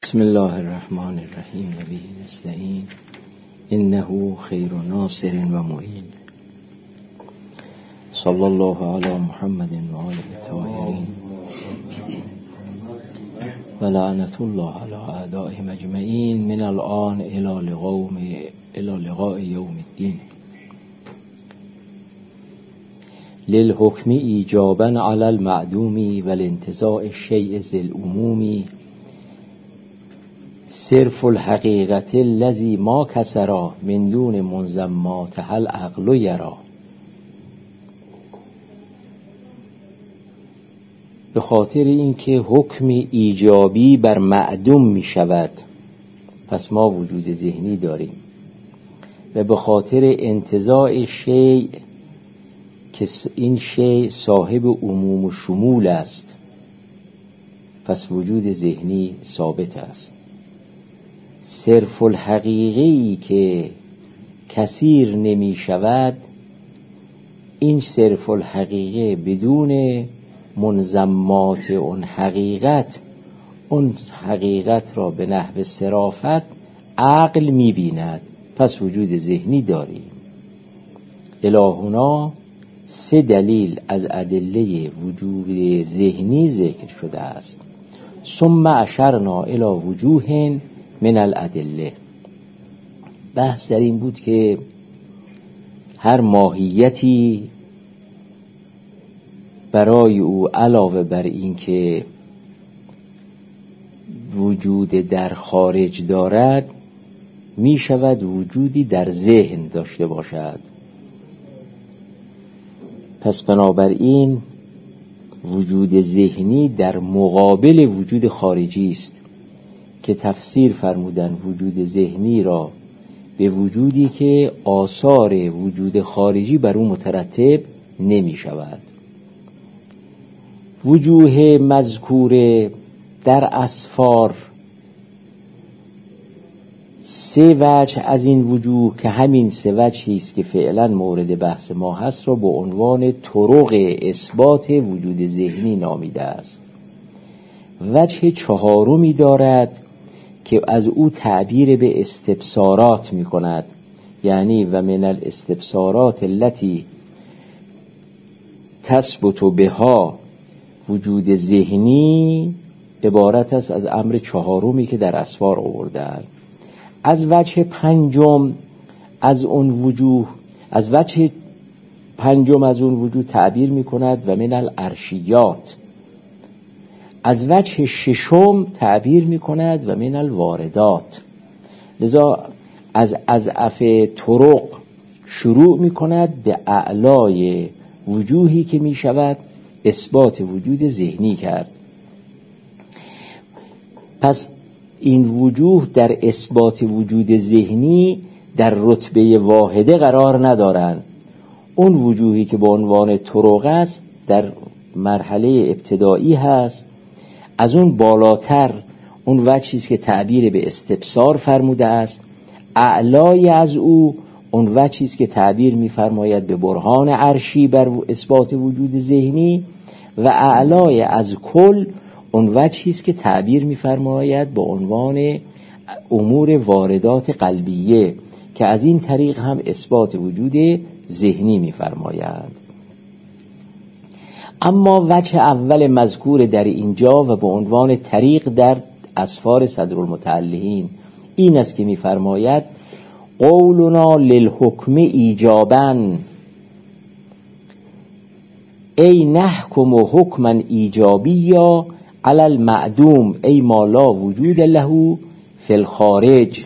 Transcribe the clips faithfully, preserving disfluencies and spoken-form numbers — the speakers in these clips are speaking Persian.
بسم الله الرحمن الرحیم و به نستعین انه خیر ناصر و معین. صلی الله علی محمد و آله الطاهرین و لعنت الله علی اعدائهم اجمعین من الآن الی لقوم الی لقاء یوم الدین. للحکم ایجابا علی المعدوم و الانتزاع الشیء ذی العموم صرف الحقیقت الذی ما کسرا من دون منظمات هل عقل یرا. به خاطر اینکه حکم ایجابی بر معدوم می شود، پس ما وجود ذهنی داریم، و به خاطر انتزاع شیء که این شیء صاحب عموم و شمول است، پس وجود ذهنی ثابت است. صرف الحقیقی که کثیر نمی شود، این صرف الحقیقه بدون منظمات اون حقیقت، اون حقیقت را به نحو صرافت عقل می بیند، پس وجود ذهنی داریم. الهنا سه دلیل از ادله وجود ذهنی ذکر شده است. ثم اشرنا الی وجوه من الادله. بحث در این بود که هر ماهیتی برای او علاوه بر این که وجود در خارج دارد، می شود وجودی در ذهن داشته باشد. پس بنابراین وجود ذهنی در مقابل وجود خارجی است که تفسیر فرمودن وجود ذهنی را به وجودی که آثار وجود خارجی بر او مترتب نمی شود. وجوه مذکور در اسفار سه وجه از این وجوه که همین سه وجهی است که فعلا مورد بحث ما هست را به عنوان طرق اثبات وجود ذهنی نامیده است. وجه چهارمی دارد که از او تعبیر به استبصارات می کند، یعنی و من الاستبصارات التي تثبت بها وجود ذهنی، عبارت است از امر چهارمی که در اسفار آوردند. از وجه پنجم از اون وجوه از وجه پنجم از اون وجوه تعبیر می کند و من الارشیات. از وجه ششم تعبیر می کند و من الواردات. لذا از اضعف طرق شروع می کند به اعلای وجوهی که می شود اثبات وجود ذهنی کرد. پس این وجوه در اثبات وجود ذهنی در رتبه واحده قرار ندارند. اون وجوهی که به عنوان طرق است در مرحله ابتدایی هست. از اون بالاتر اون وجهی است که تعبیر به استبصار فرموده است. اعلای از او اون وجهی است که تعبیر می‌فرماید به برهان عرشی بر اثبات وجود ذهنی، و اعلای از کل اون وجهی است که تعبیر می‌فرماید به عنوان امور واردات قلبیه که از این طریق هم اثبات وجود ذهنی می‌فرماید. اما وجه اول مذکور در اینجا و به عنوان طریق در اسفار صدرالمتعلقین این است که می‌فرماید قولنا للحکم ایجابا ای نحکم حکما ایجابیا علی المعدوم ای ما لا وجود له فی الخارج.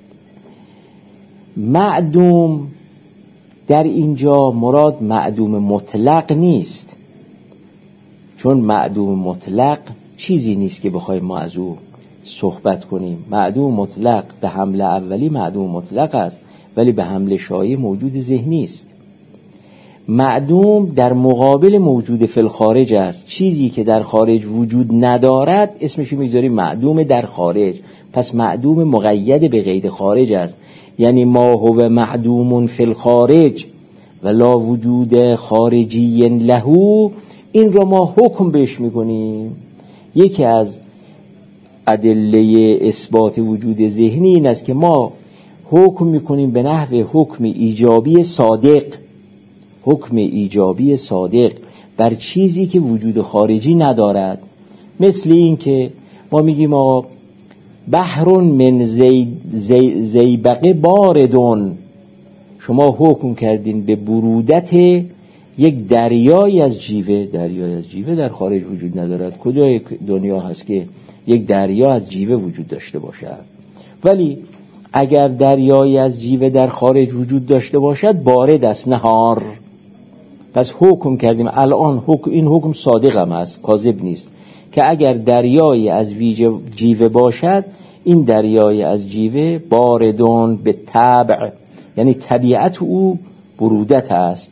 معدوم در اینجا مراد معدوم مطلق نیست، چون معدوم مطلق چیزی نیست که بخوایم ما از او صحبت کنیم. معدوم مطلق به حمله اولی معدوم مطلق است، ولی به حمله شایع موجود ذهنی است. معدوم در مقابل موجود فی الخارج است. چیزی که در خارج وجود ندارد اسمش میذاریم معدوم در خارج. پس معدوم مقید به قید خارج است، یعنی ما هو معدوم فی الخارج و لا وجود خارجی له. این را ما حکم بهش میکنیم. یکی از ادله اثبات وجود ذهنی این است که ما حکم میکنیم به نحو حکم ایجابی صادق، حکم ایجابی صادق بر چیزی که وجود خارجی ندارد. مثل این که ما میگیم آقا بحر من زی زی زیبقه باردون، شما حکم کردین به برودت یک دریای از جیوه. دریای از جیوه در خارج وجود ندارد. کجای دنیا هست که یک دریا از جیوه وجود داشته باشد؟ ولی اگر دریای از جیوه در خارج وجود داشته باشد بارد است، نهار. پس حکم کردیم الان حکم، این حکم صادق هم است، کاذب نیست، که اگر دریایی از جیوه باشد این دریای از جیوه باردون به طبع، یعنی طبیعت او برودت است.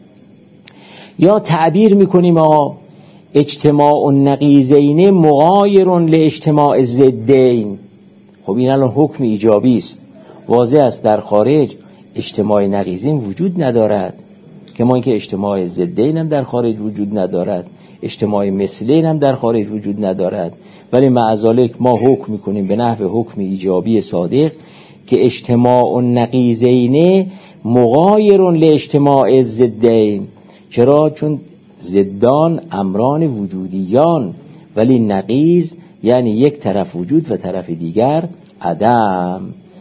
یا تعبیر میکنیم آقا اجتماع النقیضین مغایر لاجتماع الضدین. خب این الان حکم ایجابی است، واضح است در خارج اجتماع نقیضین وجود ندارد، که ما اینکه اجتماع ضدین هم در خارج وجود ندارد، اجتماع مثلین هم در خارج وجود ندارد، ولی مع ذالک ما حکم میکنیم به نحو حکم ایجابی صادق که اجتماع النقیضین مغایر لاجتماع الضدین. چرا؟ چون ضدان امران وجودیان، ولی نقیض یعنی یک طرف وجود و طرف دیگر عدم.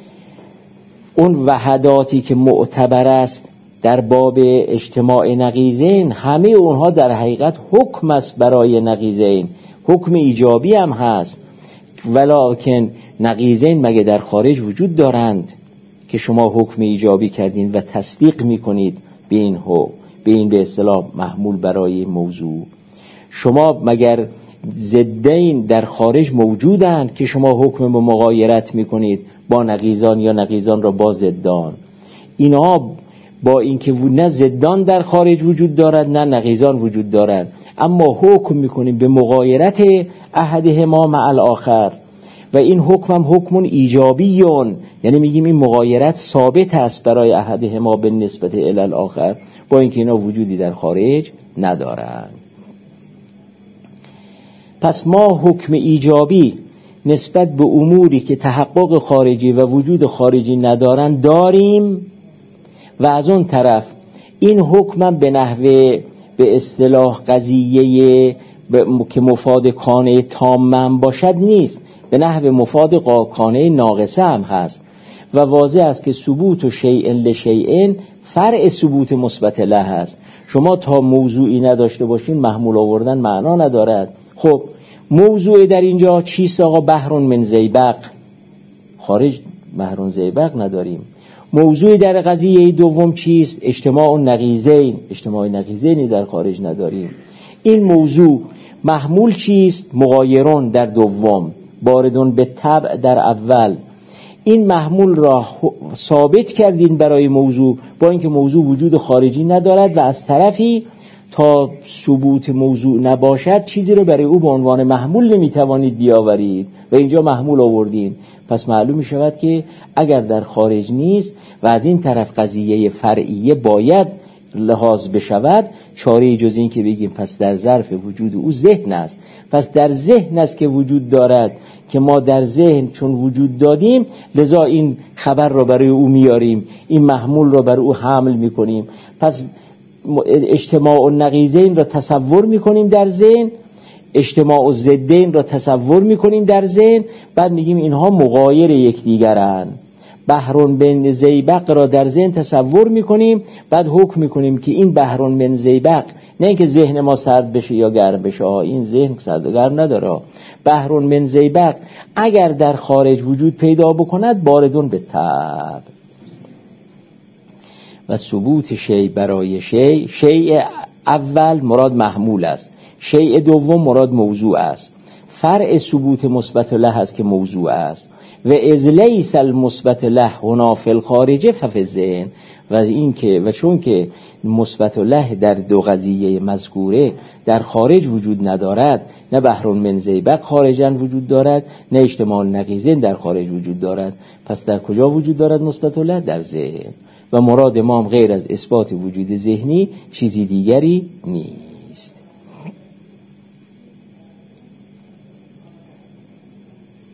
اون وحداتی که معتبر است در باب اجتماع نقیضین همه اونها در حقیقت حکم است برای نقیضین، حکم ایجابی هم هست. ولکن نقیضین مگه در خارج وجود دارند که شما حکم ایجابی کردین و تصدیق میکنید به این حکم، به این به اصطلاح محمول برای موضوع؟ شما مگر ضدین در خارج موجودند که شما حکم به مغایرت میکنید با نقیضان یا نقیضان را با ضدان؟ اینها با اینکه نه ضدان در خارج وجود دارد نه نقیضان وجود دارد، اما حکم میکنیم به مغایرت احدهما مع الاخر، و این حکم هم حکم ایجابیون، یعنی میگیم این مغایرت ثابت است برای احدهما به نسبت الی الاخر، با اینکه اینا وجودی در خارج ندارند. پس ما حکم ایجابی نسبت به اموری که تحقق خارجی و وجود خارجی ندارند داریم، و از اون طرف این حکم به نحوه به اصطلاح قضیه که مفاد کانه تامم باشد نیست، به نحو مفاد کانه ناقصه هم هست. و واضح است که ثبوت و شیء لشیء فرع ثبوت مثبت له هست. شما تا موضوعی نداشته باشین محمول آوردن معنا ندارد. خب موضوع در اینجا چیست آقا؟ بحر من زیبق. خارج بحر زیبق نداریم. موضوع در قضیه دوم چیست؟ اجتماع نقیضین. اجتماع نقیضینی در خارج نداریم. این موضوع محمول چیست؟ مغایرون در دوم، باردون به طبع در اول. این محمول را ثابت کردین برای موضوع، با اینکه موضوع وجود خارجی ندارد، و از طرفی تا ثبوت موضوع نباشد چیزی رو برای او به عنوان محمول نمیتوانید بیاورید، و اینجا محمول آوردین. پس معلوم می شود که اگر در خارج نیست و از این طرف قضیه فرعیه باید لحاظ بشود، چاره جز این که بگیم پس در ظرف وجود او ذهن است. پس در ذهن است که وجود دارد، که ما در ذهن چون وجود دادیم لذا این خبر را برای او میاریم، این محمول را بر او حمل میکنیم. پس اجتماع النقیضین را تصور میکنیم در ذهن، اجتماع الضدین را تصور میکنیم در ذهن، بعد میگیم اینها مغایر یکدیگرند. بحر بن زیبق را در ذهن تصور میکنیم، بعد حکم میکنیم که این بحر بن زیبق، نه اینکه ذهن ما سرد بشه یا گرم بشه، این ذهن سرد و گرم نداره. بحر بن زیبق اگر در خارج وجود پیدا بکند باردون به طبع. و ثبوت شیء برای شیء، شیء اول مراد محمول است، شیء دوم مراد موضوع است. فرع ثبوت مثبت له است که موضوع است. و اذ لیس المثبت له هنا فی الخارج ففی الذهن. و این که و چون که مثبت له در دو قضیه مذکوره در خارج وجود ندارد، نه بحر من زیبق خارجاً وجود دارد، نه اجتماع نقیضین در خارج وجود دارد، پس در کجا وجود دارد مثبت له؟ در ذهن. و مراد ما هم غیر از اثبات وجود ذهنی چیزی دیگری نیست.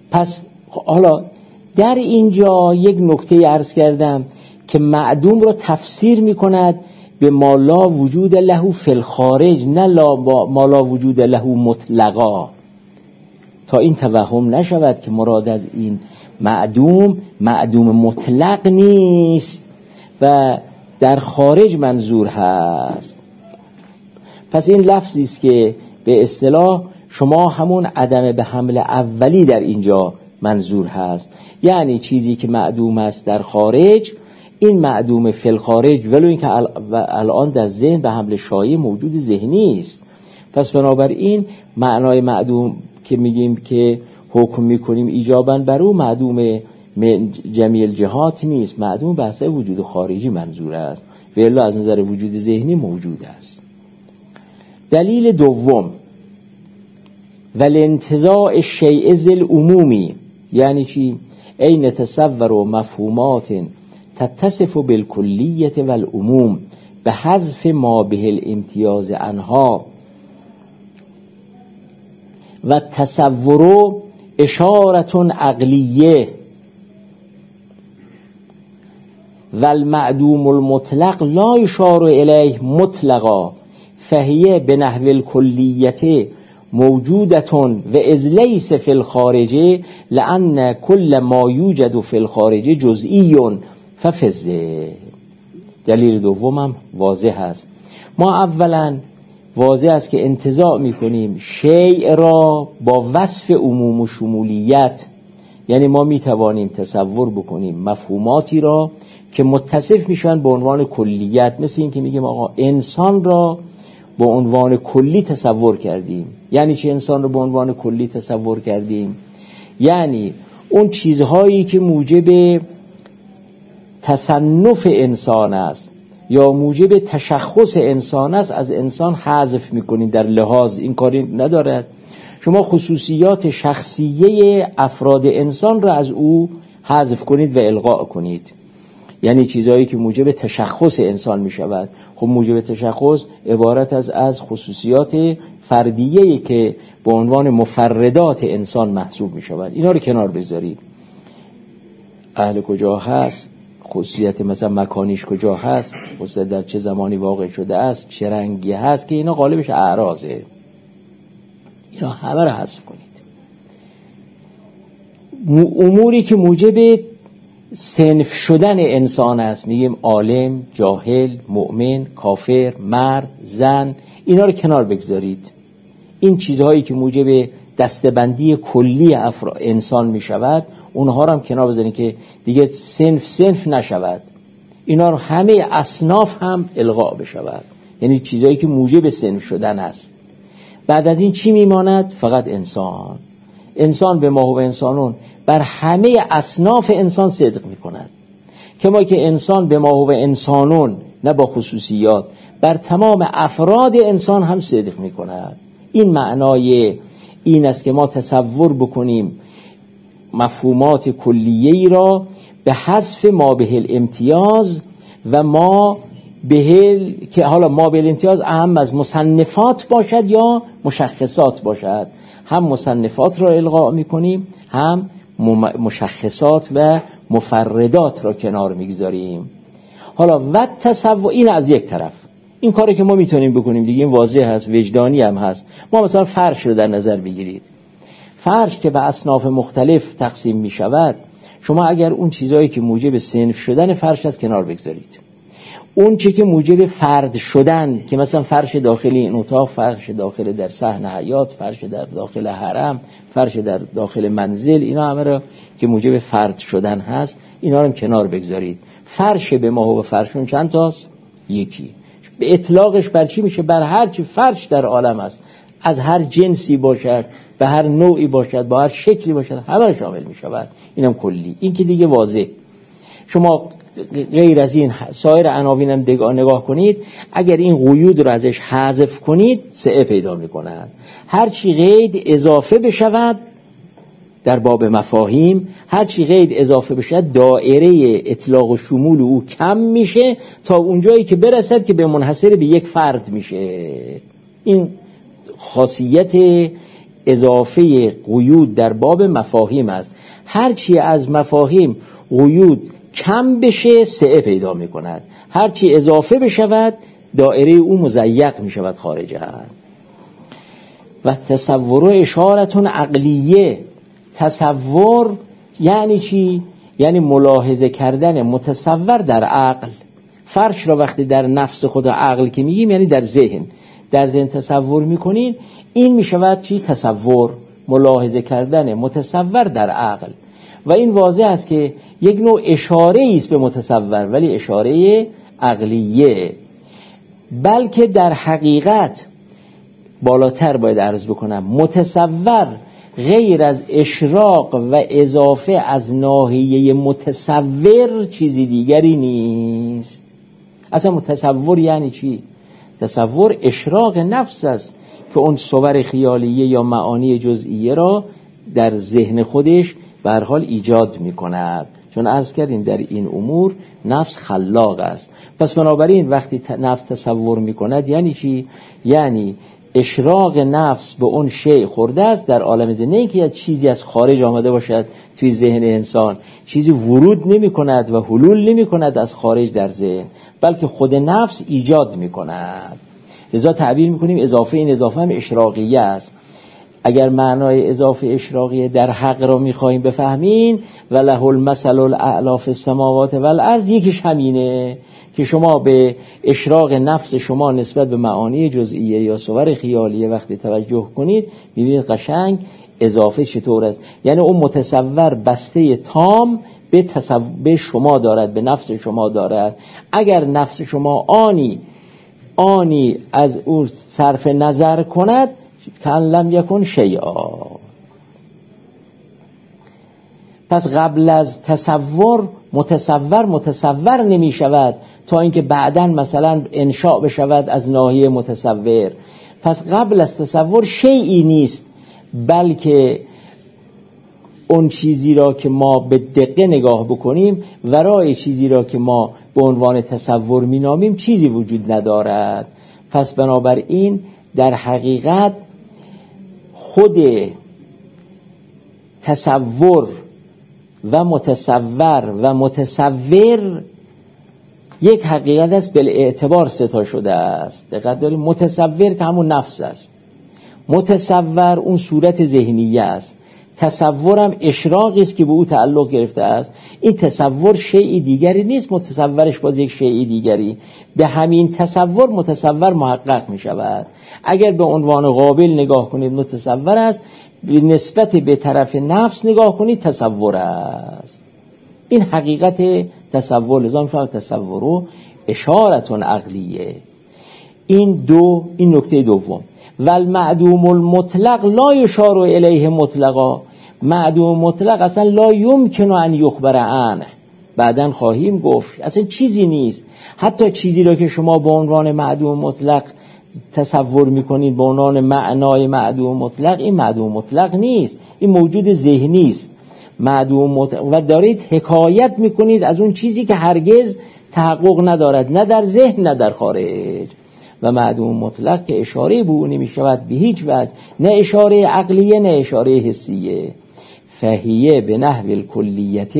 پس حالا در اینجا یک نکته عرض کردم که معدوم را تفسیر می کند به ما لا وجود له فی الخارج، نه ما لا وجود له مطلقا، تا این توهم نشود که مراد از این معدوم معدوم مطلق نیست و در خارج منظور هست. پس این لفظی است که به اصطلاح شما همون عدم به حمل اولی در اینجا منظور هست، یعنی چیزی که معدوم است در خارج، این معدوم فی الخارج ولو این که الان در ذهن به حمل شایع موجود ذهنی است. پس بنابراین معنای معدوم که میگیم که حکم میکنیم ایجاباً بر او معدوم جمیع الجهات نیست، معدوم بحث وجود خارجی منظور است و الا از نظر وجود ذهنی موجود است. دلیل دوم، والانتزاع الشیء ذل عمومی، یعنی چی؟ ای نتصور و مفهومات تتصف بالکلیت والعموم به حذف ما به الامتیاز عنها و تصور اشارت عقلیه والمعدوم المطلق لا یشار الیه مطلقا فهیه به نحو الکلیت موجودت و اذ لیس فی الخارج لان کل ما یوجد فی الخارج جزئی ففزه. دلیل دومم واضح است. ما اولا واضح است که انتزاع میکنیم شیء را با وصف عموم و شمولیت، یعنی ما میتوانیم تصور بکنیم مفهوماتی را که متصف میشن به عنوان کلیت، مثل این که میگیم آقا انسان را به عنوان کلی تصور کردیم. یعنی چه انسان را به عنوان کلی تصور کردیم؟ یعنی اون چیزهایی که موجب تصنف انسان است یا موجب تشخص انسان است از انسان حذف میکنید. در لحاظ این کاری ندارد، شما خصوصیات شخصیه افراد انسان را از او حذف کنید و الغاء کنید، یعنی چیزهایی که موجب تشخص انسان میشود. خب موجب تشخص عبارت از از خصوصیات فردیه‌ای که به عنوان مفردات انسان محسوب میشود، اینا رو کنار بذارید. اهل کجا هست، خصوصیت مثلا مکانیش کجا هست، خصوصیت در چه زمانی واقع شده است، چه رنگی هست، که اینا غالبش اعراضه، اینا همه رو حذف کنید. اموری که موجب صنف شدن انسان است، میگیم عالم، جاهل، مؤمن، کافر، مرد، زن، اینا رو کنار بگذارید. این چیزهایی که موجب دستبندی کلی افراد انسان میشود اونها رو هم کنار بذارید که دیگه صنف صنف نشود، اینا رو همه اصناف هم الغاء بشود، یعنی چیزهایی که موجب صنف شدن است. بعد از این چی میماند؟ فقط انسان. انسان به ما و انسانون بر همه اصناف انسان صدق میکند، کما که انسان به ما و انسانون نه با خصوصیات بر تمام افراد انسان هم صدق میکند. این معنای این است که ما تصور بکنیم مفهومات کلیه‌ای را به حذف ما به الامتیاز و ما به که حالا ما به الامتیاز اهم از مصنفات باشد یا مشخصات باشد، هم مصنفات را الغاء میکنیم هم مشخصات و مفردات را کنار میگذاریم. حالا و تصور، این از یک طرف این کاری که ما میتونیم بکنیم دیگه، این واضح هست، وجدانی هم هست. ما مثلا فرش رو در نظر بگیرید، فرش که به اصناف مختلف تقسیم میشود، شما اگر اون چیزایی که موجب صنف شدن فرش است کنار بگذارید، اون چیزی که موجب فرد شدن که مثلا فرش داخلی این اتاق، فرش داخل در صحن حیات، فرش در داخل حرم، فرش در داخل منزل، اینا همه را که موجب فرد شدن هست اینا رو هم کنار بگذارید. فرش به ما و فرشون چند تاست؟ یکی. به اطلاقش بر چی میشه؟ بر هر چی فرش در عالم است، از هر جنسی باشد، به هر نوعی باشد، با هر شکلی باشد، همه را شامل میشود. اینم کلی. این که دیگه واضح. شما غیر از این سایر عناوین هم نگاه کنید، اگر این قیود رو ازش حذف کنید سعه پیدا میکنند. هر چی قید اضافه بشود در باب مفاهیم، هر چی قید اضافه بشود دایره اطلاق و شمول او کم میشه تا اونجایی که برسد که به منحصر به یک فرد میشه. این خاصیت اضافه قیود در باب مفاهیم است. هرچی از مفاهیم قیود کم بشه سعه پیدا می کند، هرچی اضافه بشود دائره او مضیق می شود خارجه. و تصور اشارتون عقلیه. تصور یعنی چی؟ یعنی ملاحظه کردن متصور در عقل. فرش را وقتی در نفس خود عقل که میگیم یعنی در ذهن، در ذهن تصور میکنین، این میشود چی؟ تصور، ملاحظه کردن متصور در عقل. و این واضح است که یک نوع اشاره است به متصور، ولی اشاره عقلیه. بلکه در حقیقت بالاتر باید عرض بکنم متصور غیر از اشراق و اضافه از ناحیه متصور چیزی دیگری نیست. اصلا متصور یعنی چی؟ تصور اشراق نفس است که اون صور خیالیه یا معانی جزئیه را در ذهن خودش به هر حال ایجاد می کند. چون عرض کردیم در این امور نفس خلاق است. پس بنابراین وقتی نفس تصور می کند یعنی چی؟ یعنی اشراق نفس به اون شیء خورده است در عالم ذهن، نه اینکه چیزی از خارج آمده باشد توی ذهن انسان، چیزی ورود نمی کند و حلول نمی کند از خارج در ذهن، بلکه خود نفس ایجاد می کند. لذا تعبیر می کنیم اضافه، این اضافه هم اشراقیه است. اگر معنای اضافه اشراقیه در حق را می خواهیم بفهمین و له المثل الاعلی فی السماوات والارض، یکیش همینه که شما به اشراق نفس شما نسبت به معانی جزئیه یا صور خیالیه وقتی توجه کنید می‌بینید قشنگ اضافه چطور است. یعنی اون متصور بسته تام به تصور به شما دارد، به نفس شما دارد. اگر نفس شما آنی آنی از او صرف نظر کند کان لم یکن شیئا. پس قبل از تصور متصور متصور نمی شود تا اینکه بعداً مثلا انشاء بشود از ناحیه متصور. پس قبل از تصور شیئی نیست، بلکه اون چیزی را که ما به دقت نگاه بکنیم ورای چیزی را که ما به عنوان تصور می نامیم چیزی وجود ندارد. پس بنابراین در حقیقت خود تصور و متصور و متصور یک حقیقت است بل اعتبار ستا شده است. دقت داریم، متصور که همون نفس است، متصور اون صورت ذهنیه است، تصورم اشراقی است که به او تعلق گرفته است. این تصور شیئی دیگری نیست، متصورش باز یک شیئی دیگری. به همین تصور متصور محقق می شود. اگر به عنوان قابل نگاه کنید متصور است، به نسبت به طرف نفس نگاه کنید تصور است. این حقیقت تصور. لذا می‌فهمم تصور اشارتون عقلیه. این دو این نکته دوم. والمعدوم المطلق لا یشار الیه مطلقا. معدوم مطلق اصلا لا یمکن ان یخبر عنه. بعدن خواهیم گفت اصلا چیزی نیست. حتی چیزی را که شما به عنوان معدوم مطلق تصور میکنید به عنوان معنای معدوم مطلق، این معدوم مطلق نیست، این موجود ذهنی است. معدوم مطلق و دارید حکایت میکنید از اون چیزی که هرگز تحقق ندارد، نه در ذهن نه در خارج. و معدوم مطلق که اشاره به اون نمیشود به هیچ وجه، نه اشاره عقلیه نه اشاره حسیه. فهیه به نحو الکلیت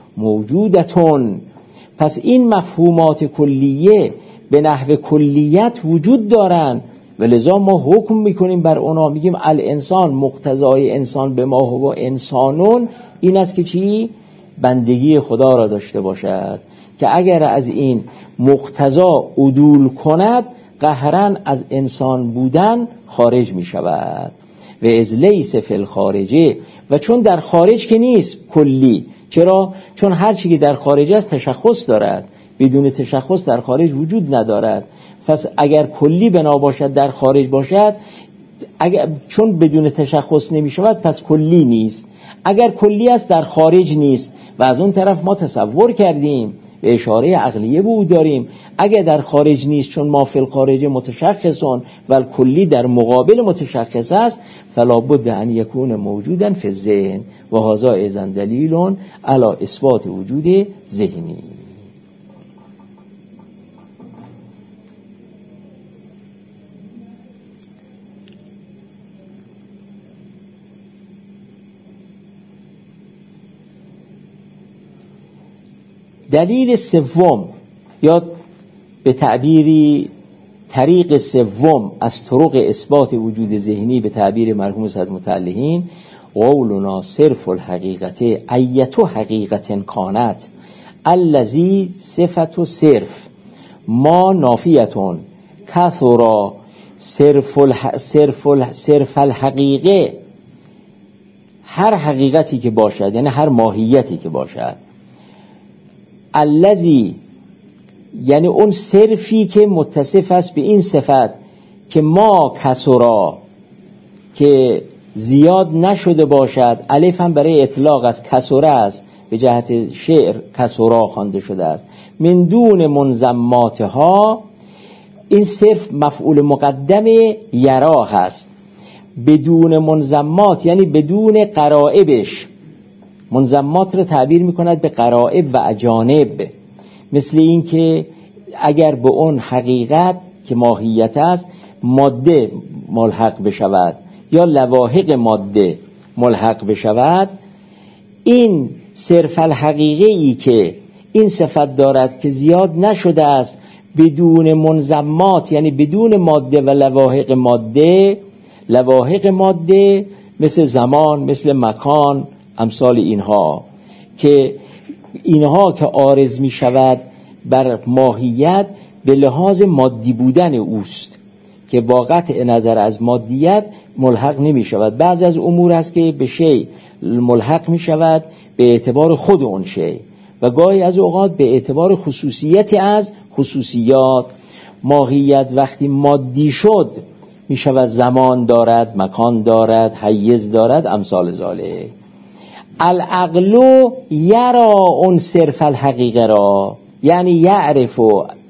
موجودتون. پس این مفهومات کلیه به نحو کلیت وجود دارن و لذا ما حکم میکنیم بر اونا، میگیم الانسان مقتضای انسان به ما هو انسانون این است که چی؟ بندگی خدا را داشته باشد، که اگر از این مقتضا عدول کند قهرن از انسان بودن خارج می شود. و از لیس فی الخارجه، و چون در خارج که نیست کلی. چرا؟ چون هر چی که در خارج است تشخص دارد، بدون تشخص در خارج وجود ندارد. پس اگر کلی بنا باشد در خارج باشد، اگر چون بدون تشخص نمی شود پس کلی نیست. اگر کلی است در خارج نیست و از اون طرف ما تصور کردیم به اشاره عقلیه به او داریم. اگر در خارج نیست چون ما فی الخارج متشخصون و کلی در مقابل متشخص است، فلا بد ان یکون موجودا فی الذهن و هذا اذن دلیل علی اثبات وجود ذهنی. دلیل سوم یا به تعبیری طریق سوم از طرق اثبات وجود ذهنی به تعبیر مرحوم سید متعلقین، قولنا صرف الحقیقت ایتو حقیقت کانت الذی صفت صرف ما نافیتون کثرا صرف الح... صرف الح... صرف الحقیقه، هر حقیقتی که باشد یعنی هر ماهیتی که باشد، الذی یعنی اون صرفی که متصف است به این صفت که ما کسرا که زیاد نشده باشد، الف هم برای اطلاق از کسره است، به جهت شعر کسرا خوانده شده است، من دون منضماتها، این صرف مفعول مقدم یرا هست، بدون منضمات یعنی بدون قرائبش، منضمات رو تعبیر میکند به قرائب و اجانب، مثل این که اگر به اون حقیقت که ماهیت است ماده ملحق بشود یا لواحق ماده ملحق بشود، این صرف الحقیقه ای که این صفت دارد که زیاد نشده است بدون منضمات یعنی بدون ماده و لواحق ماده، لواحق ماده مثل زمان، مثل مکان، امثال اینها، که اینها که عارض می شود بر ماهیت به لحاظ مادی بودن اوست که با قطع نظر از مادیت ملحق نمی شود. بعضی از امور هست که به شیء ملحق می شود به اعتبار خود اون شیء و گاهی از اوقات به اعتبار خصوصیتی از خصوصیات. ماهیت وقتی مادی شد می شود زمان دارد، مکان دارد، حیز دارد، امثال ذالک. العقل یرا اون صرف الحقیقه را، یعنی یعرف،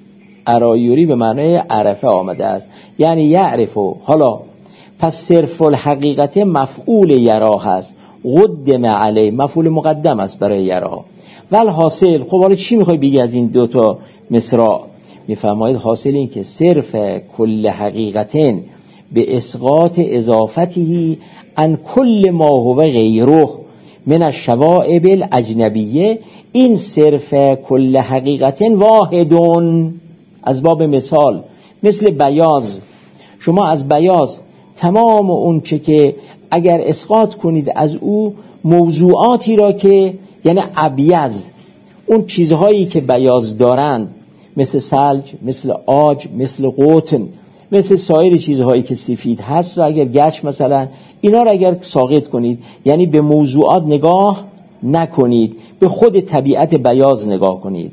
ارایوری به معنای عرفه آمده است، یعنی یعرف. حالا پس صرف الحقیقت مفعول یرا هست، قدم علی، مفعول مقدم است برای یرا. ول حاصل، خب حالا چی میخوای بگی از این دوتا مصرع؟ میفرمایید حاصل این که صرف کل حقیقتین به اسقاط اضافتی ان کل ما هو غیره من الشوائب الاجنبیه، این صرف کل حقیقت واحدون، از باب مثال مثل بیاض، شما از بیاض تمام اون چه که اگر اسقاط کنید از او موضوعاتی را که یعنی ابیض، اون چیزهایی که بیاض دارند مثل ثلج، مثل عاج، مثل قطن، مثل سایر چیزهایی که سفید هست و اگر گچ مثلا، اینا را اگر ساقط کنید یعنی به موضوعات نگاه نکنید، به خود طبیعت بیاض نگاه کنید.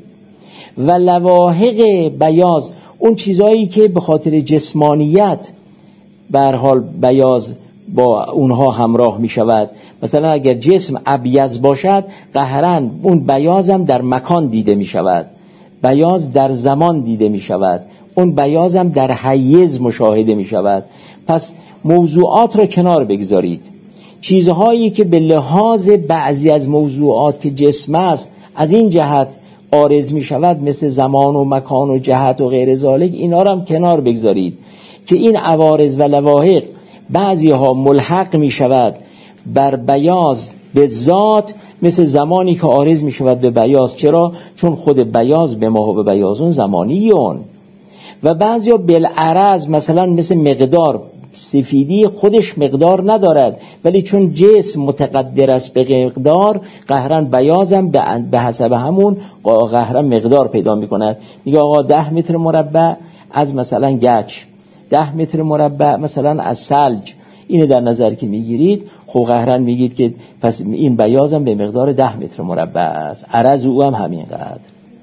و لواحق بیاض، اون چیزهایی که به خاطر جسمانیت به هر حال بیاض با اونها همراه می شود، مثلا اگر جسم ابیض باشد قهراً اون بیاض هم در مکان دیده می شود، بیاض در زمان دیده می شود، اون بیاض هم در حیز مشاهده می شود. پس موضوعات را کنار بگذارید، چیزهایی که به لحاظ بعضی از موضوعات که جسم است از این جهت عارض می شود مثل زمان و مکان و جهت و غیر ذالک، اینا را هم کنار بگذارید که این عوارض و لواحق بعضی ها ملحق می شود بر بیاض به ذات، مثل زمانی که عارض می شود به بیاض. چرا؟ چون خود بیاض به ما و به بیاضون زمانیون. و بعضی ها بالعرض، مثلا مثل مقدار، سفیدی خودش مقدار ندارد ولی چون جسم متقدر است به مقدار، قهرن بیاضم به حسب همون قهرن مقدار پیدا می کند. میگه آقا ده متر مربع از مثلا گچ، ده متر مربع مثلا از ثلج، اینه در نظر که میگیرید، خب قهرن میگید که پس این بیاضم به مقدار ده متر مربع است، عرض او هم همین قدر.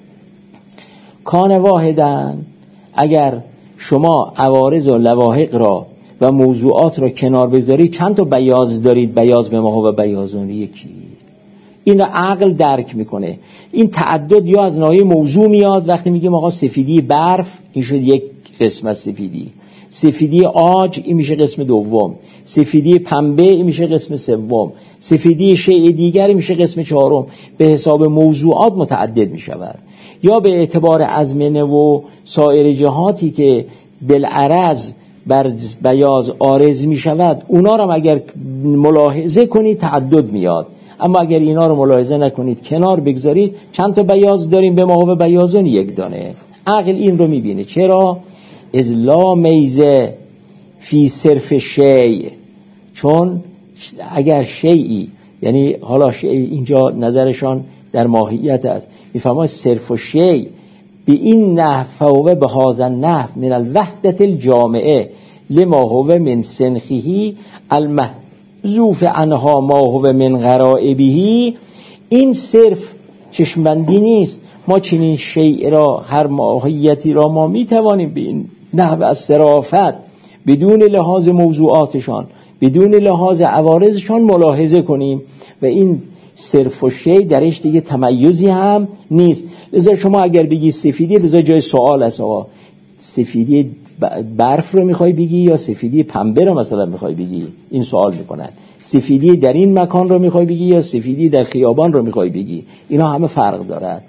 کان واحدن، اگر شما عوارض و لواحق را و موضوعات را کنار بگذارید، چند تا بیاض دارید، بیاض به ما و بیاضون یکی، این را عقل درک میکنه. این تعدد یا از ناحیه موضوع میاد، وقتی میگیم آقا سفیدی برف، این شد یک قسم از سفیدی، سفیدی عاج این میشه قسم دوم، سفیدی پنبه این میشه قسم سوم، سفیدی شیء دیگر میشه قسم چهارم. به حساب موضوعات متعدد میشود. یا به اعتبار ازمنه و سایر جهاتی که بالعرض بر بیاض عارض می شود، اونا را اگر ملاحظه کنی تعدد میاد. اما اگر اینا رو ملاحظه نکنید، کنار بگذارید، چند تا بیاض داریم به ما و بیاضون یک دانه. عقل این رو میبینه. چرا؟ از لا میزه فی صرف شیء، چون اگر شیئی، یعنی حالا شیء اینجا نظرشان در ماهیت است، میفهمه صرف و شیء به این نحو فوق به هذا النحو من الوحدت الجامعه لما هو من سنخه المحذوف عنها ما هو من غرائبه. این صرف چشمبندی نیست. ما چنین شیء را، هر ماهیتی را ما میتوانیم به این نحو از صرافت بدون لحاظ موضوعاتشان، بدون لحاظ عوارضشان ملاحظه کنیم و این صرف و شیء درش دیگه تمیزی هم نیست. لذا شما اگر بگی سفیدی، لذا جای سوال است آقا سفیدی برف رو میخوای بگی یا سفیدی پنبه رو مثلا میخوای بگی؟ این سوال میکنن. سفیدی در این مکان رو میخوای بگی یا سفیدی در خیابان رو میخوای بگی؟ اینا همه فرق دارد.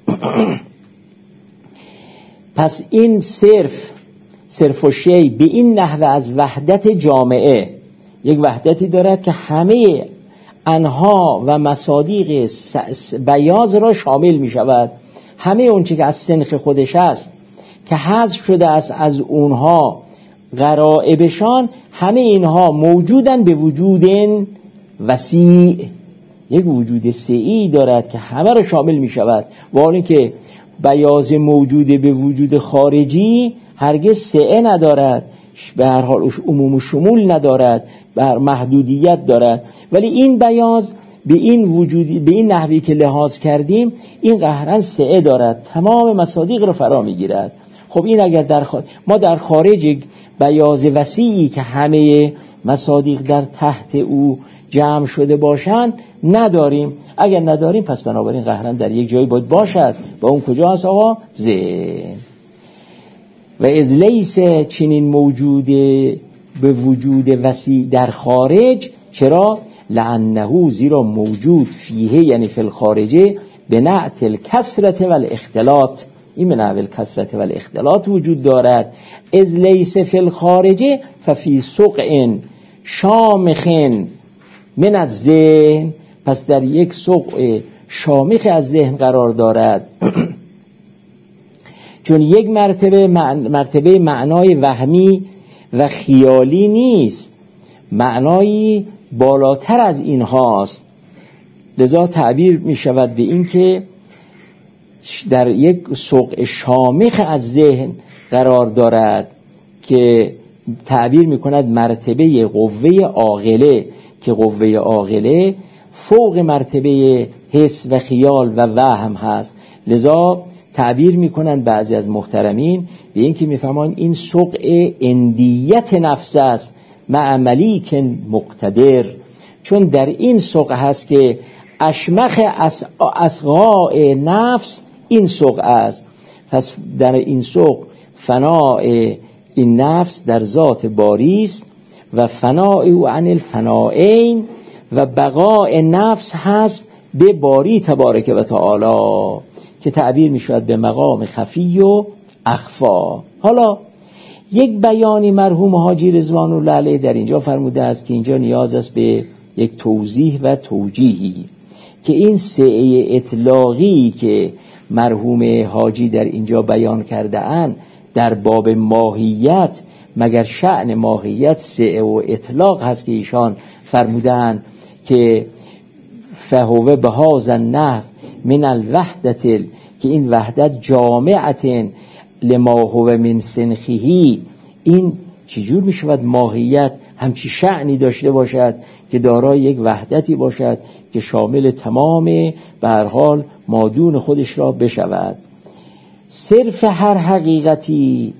پس این صرف صرف و شیء به این نحوه از وحدت جامعه، یک وحدتی دارد که همه انها و مصادیق بیاض را شامل می شود. همه اون چی که از سنخ خودش است که حذف شده است از اونها غرائبشان، همه اینها موجودن به وجود وسیع، یک وجود سعی دارد که همه را شامل می شود. و حال اینکه بیاض موجود به وجود خارجی هرگز سعه ندارد، به هر حال عموم و شمول ندارد، بر محدودیت دارد. ولی این بیاض به این وجودی، به این نحوی که لحاظ کردیم، این قهرن سعه دارد، تمام مصادیق رو فرا میگیرد. خب این اگر در خارج، ما در خارج بیاض وسیعی که همه مصادیق در تحت او جمع شده باشند نداریم. اگر نداریم پس بنابراین قهرن در یک جایی باید باشد و اون کجا هست آقا؟ ذهن. و از لیس چنین موجوده به وجود وسیع در خارج. چرا؟ لعنه زیرا موجود فیه یعنی فی الخارجه به نعت الکسرت و الاختلاط، این به نعت الکسرت و الاختلاط وجود دارد. از لیس فی الخارجه ففی سقع شامخ من از ذهن، پس در یک سقع شامخ از ذهن قرار دارد. چون یک مرتبه مرتبه معنای وهمی و خیالی نیست، معنایی بالاتر از این هاست. لذا تعبیر می شود به این که در یک سقع شامخ از ذهن قرار دارد که تعبیر می کند مرتبه قوه عاقله، که قوه عاقله فوق مرتبه حس و خیال و وهم هست. لذا تعبیر میکنن بعضی از محترمین به این که میفهمان این سقع اندیت نفس است مع ملیک مقتدر، چون در این سقع هست که اشمخ اصغاء نفس این سقع است. پس در این سقع فناء این نفس در ذات باری است و فناء او عن الفنائین، و بقاء نفس هست به باری تبارک و تعالی که تعبیر می شود به مقام خفی و اخفا. حالا یک بیانی مرحوم حاجی رضوان الله علیه در اینجا فرموده است که اینجا نیاز است به یک توضیح و توجیهی، که این سعه اطلاقی که مرحوم حاجی در اینجا بیان کرده اند در باب ماهیت، مگر شأن ماهیت سعه و اطلاق هست که ایشان فرمودند که فهو به هذا النحو من الوحدت، که این وحدت جامعت لما هو من سنخه، این چجور می شود ماهیت همچی شأنی داشته باشد که دارای یک وحدتی باشد که شامل تمام به هر حال مادون خودش را بشود. صرف هر حقیقتی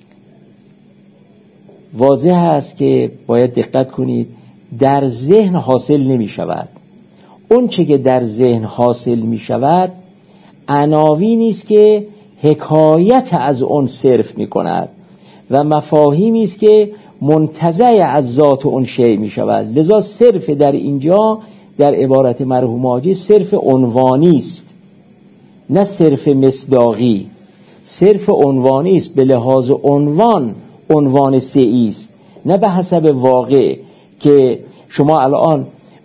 واضح است که باید دقت کنید در ذهن حاصل نمی شود. اون چه که در ذهن حاصل می شود عناوینی است که حکایت از اون صرف می کند و مفاهیمی است که منتزع از ذات اون شیء می شود. لذا صرف در اینجا در عبارت مرحوم حاجی صرف عنوانی است، نه صرف مصداقی. صرف عنوانی است، به لحاظ عنوان عنوان سعی است، نه به حسب واقع. که شما الان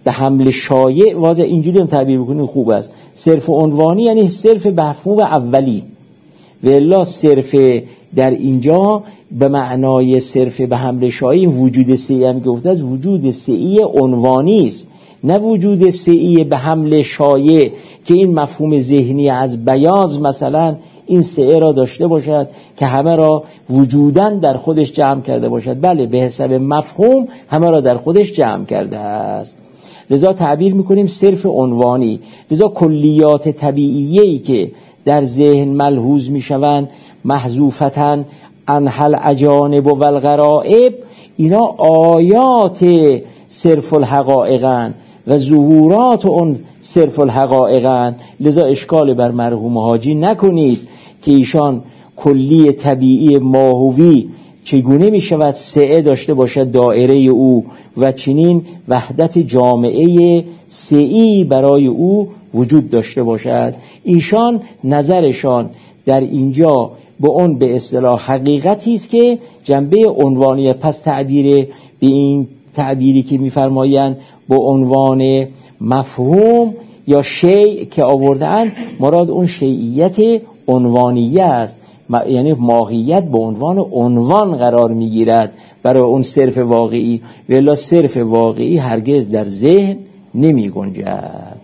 به حمل شایع، واضح اینجوری هم تعبیر بکنیم خوب است. صرف عنوانی یعنی صرف مفهوم اولی، و الا صرف در اینجا به معنای صرف به حمل شایع وجود سعی هم گفته است، وجود سعی عنوانی است، نه وجود سعی به حمل شایع که این مفهوم ذهنی از بیاض مثلا این سعی را داشته باشد که همه را وجوداً در خودش جمع کرده باشد. بله، به حساب مفهوم همه را در خودش جمع کرده است. لذا تعبیر میکنیم صرف عنوانی. لذا کلیات طبیعیه‌ای که در ذهن ملحوظ میشوند محذوفتاً انحل اجانب و الغرائب، اینا آیات صرف الحقائقن و ظهورات اون صرف الحقائقن. لذا اشکال بر مرحوم حاجی نکنید که ایشان کلی طبیعی ماهوی چگونه می شود سعه داشته باشد دائره او و چنین وحدت جامعه سعی برای او وجود داشته باشد. ایشان نظرشان در اینجا به اون به اصطلاح حقیقتی است که جنبه عنوانیه. پس تعبیر به این تعبیری که می‌فرمایند با عنوان مفهوم یا شیء که آوردن، مراد اون شیعیت عنوانیه است، یعنی ماهیت به عنوان عنوان قرار میگیرد برای اون صرف واقعی، و الا صرف واقعی هرگز در ذهن نمی گنجد.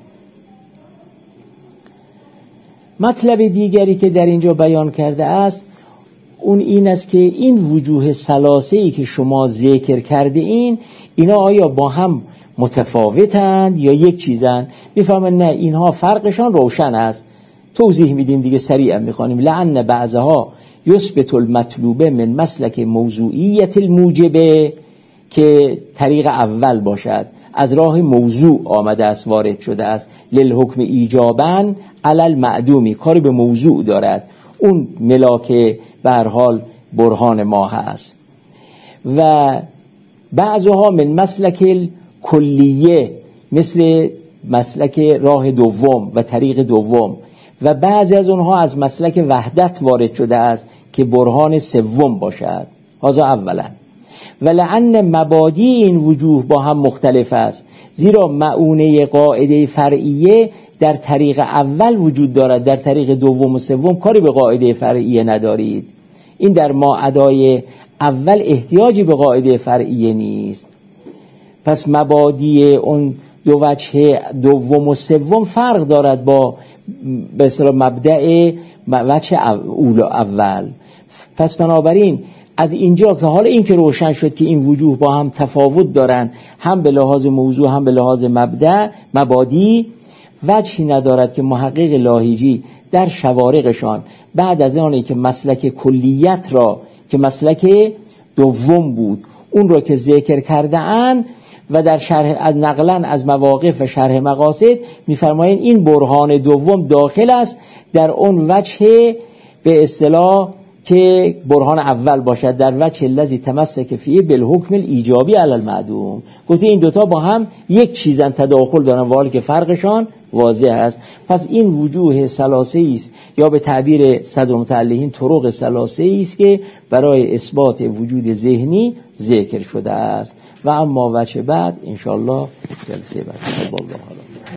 مطلب دیگری که در اینجا بیان کرده است اون این است که این وجوه ثلاثه‌ای که شما ذکر کرده این اینا آیا با هم متفاوتند یا یک چیزند؟ میفهمن نه، اینها فرقشان روشن است. توضیح میدیم دیگه، سریعا میخوانیم. لعن بعضها یثبت المطلوبه من مسلک موضوعیت الموجبه، که طریق اول باشد، از راه موضوع آمده است، وارد شده است. للحکم ایجابا علی المعدومی، کاری به موضوع دارد، اون ملاک به هر حال برهان ما هست. و بعضها من مسلک کلیه، مثل مسلک راه دوم و طریق دوم، و بعضی از اونها از مسلک وحدت وارد شده است که برهان سوم باشد. هذا اولا. ولعن مبادی این وجوه با هم مختلف است، زیرا معونه قاعده فرعیه در طریق اول وجود دارد، در طریق دوم و سوم کاری به قاعده فرعیه ندارید. این در ما ادای اول احتیاجی به قاعده فرعیه نیست. پس مبادی اون دو وجه دوم و سوم فرق دارد با به اصطلاح مبدأ وجه اول. پس بنابراین از اینجا که حالا این که روشن شد که این وجوه با هم تفاوت دارن، هم به لحاظ موضوع هم به لحاظ مبدأ مبادی، وجهی ندارد که محقق لاهیجی در شوارقشان بعد از آنی که مسلک کلیت را که مسلک دوم بود اون را که ذکر کرده اند و در شرح از نقلن از مواقف و شرح مقاصد می‌فرمایند این برهان دوم داخل است در اون وجه به اصطلاح که برهان اول باشد، در وجه الذی تمسک فیه بالحکم الایجابی علی المعدوم. گفته این دوتا با هم یک چیزن، تداخل دارن، والی که فرقشان واضح است. پس این وجوه ثلاثه است، یا به تعبیر صدر متعلقین طرق ثلاثه است که برای اثبات وجود ذهنی ذکر شده است. و اما وجه بعد انشاءالله جلسه بعد.